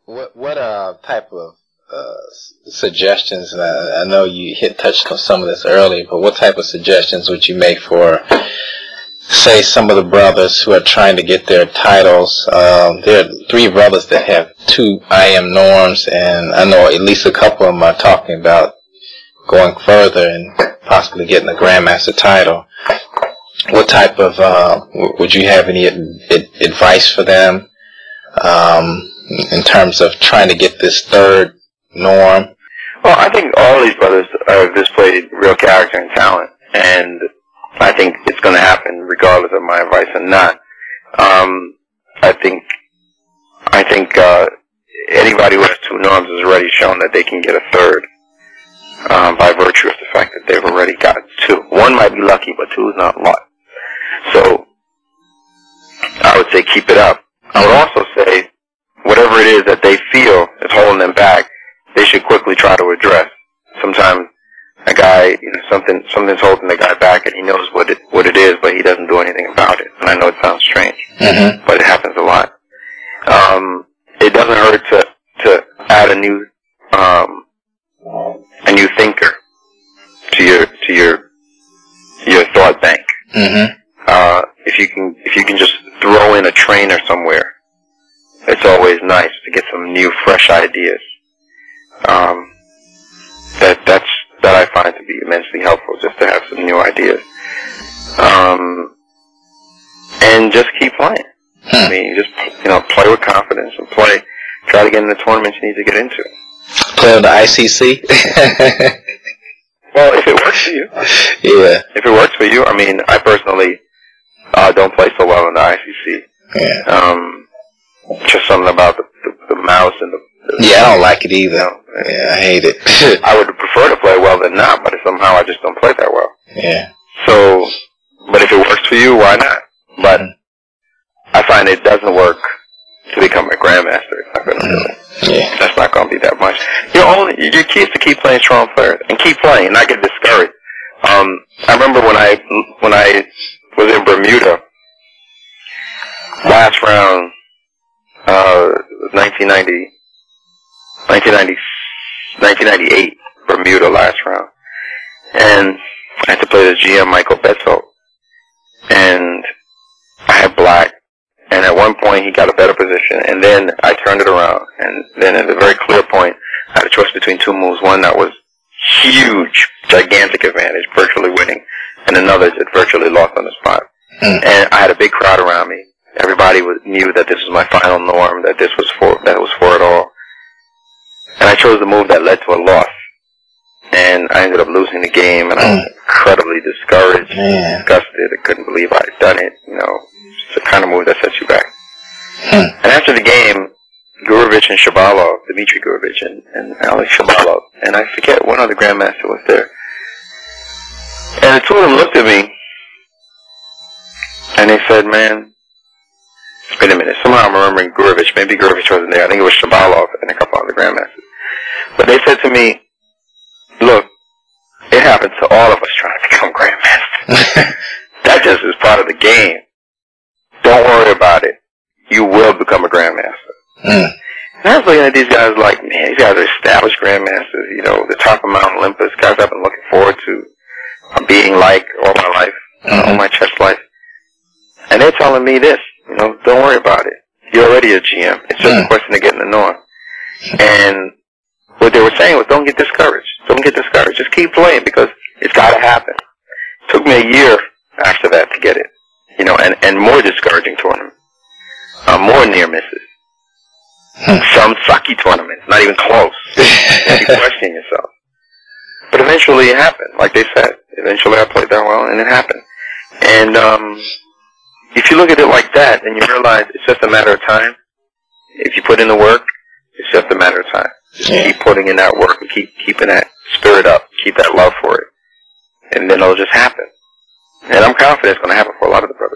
What type of suggestions? I know you touched on some of this earlier, but what type of suggestions would you make for, say, some of the brothers who are trying to get their titles? There are 3 brothers that have 2 IM norms, and I know at least a couple of them are talking about going further and possibly getting a Grandmaster title. What type of, would you have any advice for them in terms of trying to get this 3rd norm? Well, I think all these brothers have displayed real character and talent, and I think it's going to happen regardless of my advice or not. I think anybody who has 2 norms has already shown that they can get a 3rd by virtue of the fact that they've already got 2. 1 might be lucky, but 2 is not luck. So I would say keep it up. I would also say whatever it is that they feel is holding them back, they should quickly try to address. Sometimes a guy, something's holding the guy back, and he knows what it is, but he doesn't do anything about it. And I know it sounds strange, but it happens a lot. It doesn't hurt to add a new thinker to your thought bank. If you can just throw in a trainer somewhere, it's always nice to get some new, fresh ideas. That I find to be immensely helpful, just to have some new ideas. And just keep playing. I mean, just play with confidence and try to get in the tournaments you need to get into. Play on the ICC. Well, if it works for you. Yeah. If it works for you, I mean, I personally don't play so well in the ICC. Yeah. Just something about the mouse and the. Yeah, I don't like it either. Yeah, I hate it. I would prefer to play well than not, but somehow I just don't play that well. Yeah. So, but if it works for you, why not? But I find it doesn't work to become a grandmaster. It's not going to do it. Yeah. That's not going to be that much. Your key is to keep playing strong players and keep playing, not get discouraged. I remember when I was in Bermuda last round, 1998, Bermuda last round. And I had to play the GM Michael Betzel. And I had black. And at one point he got a better position. And then I turned it around. And then at a very clear point, I had a choice between 2 moves. One that was huge, gigantic advantage, virtually winning. And another that virtually lost on the spot. And I had a big crowd around me. Everybody knew that this was my final norm, that it was for it all. And I chose the move that led to a loss. And I ended up losing the game, and I was incredibly discouraged, disgusted. I couldn't believe I had done it. It's the kind of move that sets you back. And after the game, Gurevich and Shabalov, Dmitry Gurevich and Alex Shabalov, and I forget one other grandmaster was there. And the 2 of them looked at me, and they said, "Man, wait a minute, somehow I'm remembering Gurevich. Maybe Gurevich wasn't there. I think it was Shabalov and a couple other grandmasters. But they said to me, look, it happens to all of us trying to become grandmasters. That just is part of the game. Don't worry about it. You will become a grandmaster." And I was looking at these guys like, man, these guys are established grandmasters. The top of Mount Olympus, guys I've been looking forward to being like all my life, all my chess life. And they're telling me this. Don't worry about it. You're already a GM. It's just a question of getting the norm. And what they were saying was, don't get discouraged. Don't get discouraged. Just keep playing because it's got to happen. It took me a year after that to get it. And more discouraging tournaments. More near misses. Some sucky tournaments, not even close. You question yourself. But eventually it happened, like they said. Eventually I played that well, and it happened. And if you look at it like that, then you realize it's just a matter of time. If you put in the work, it's just a matter of time. Just keep putting in that work and keep keeping that spirit up, keep that love for it, and then it'll just happen. And I'm confident it's going to happen for a lot of the brothers.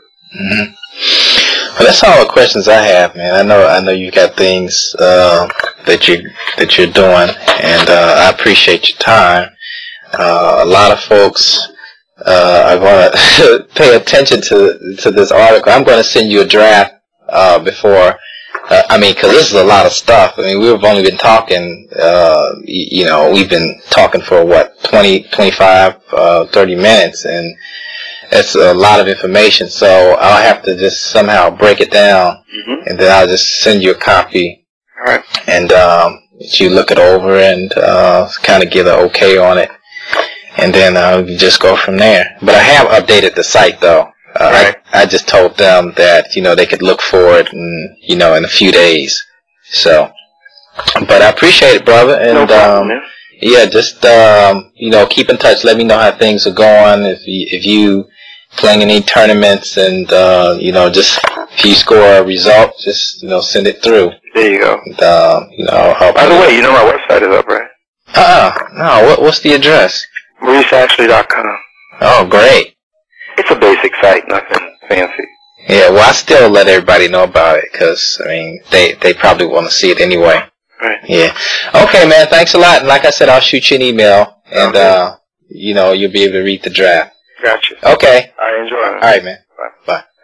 Well, that's all the questions I have, man. I know you got things that you're doing, and I appreciate your time. A lot of folks are going to pay attention to this article. I'm going to send you a draft before I mean, because this is a lot of stuff. I mean, we've only been talking, you know, we've been talking for, what, 20, 25, 30 minutes, and it's a lot of information, so I'll have to just somehow break it down, and then I'll just send you a copy, All right. and you look it over and kind of give an okay on it, and then we just go from there. But I have updated the site, though. Right. I just told them that, you know, they could look for it in, you know, in a few days. So, but I appreciate it, brother. And, no problem, man. yeah, just, you know, keep in touch. Let me know how things are going. If you playing any tournaments and, you know, just if you score a result, just, you know, send it through. There you go. And, you know, I'll help. By the way, you know my website is up, right? No, what's the address? MauriceAshley.com. Oh, great. It's a basic site, nothing fancy. Yeah, well, I still let everybody know about it because, I mean, they probably want to see it anyway. Right. Yeah. Okay, man, thanks a lot. And like I said, I'll shoot you an email, and, Okay. you know, you'll be able to read the draft. Gotcha. Okay. I enjoy it. All right, man. Bye. Bye.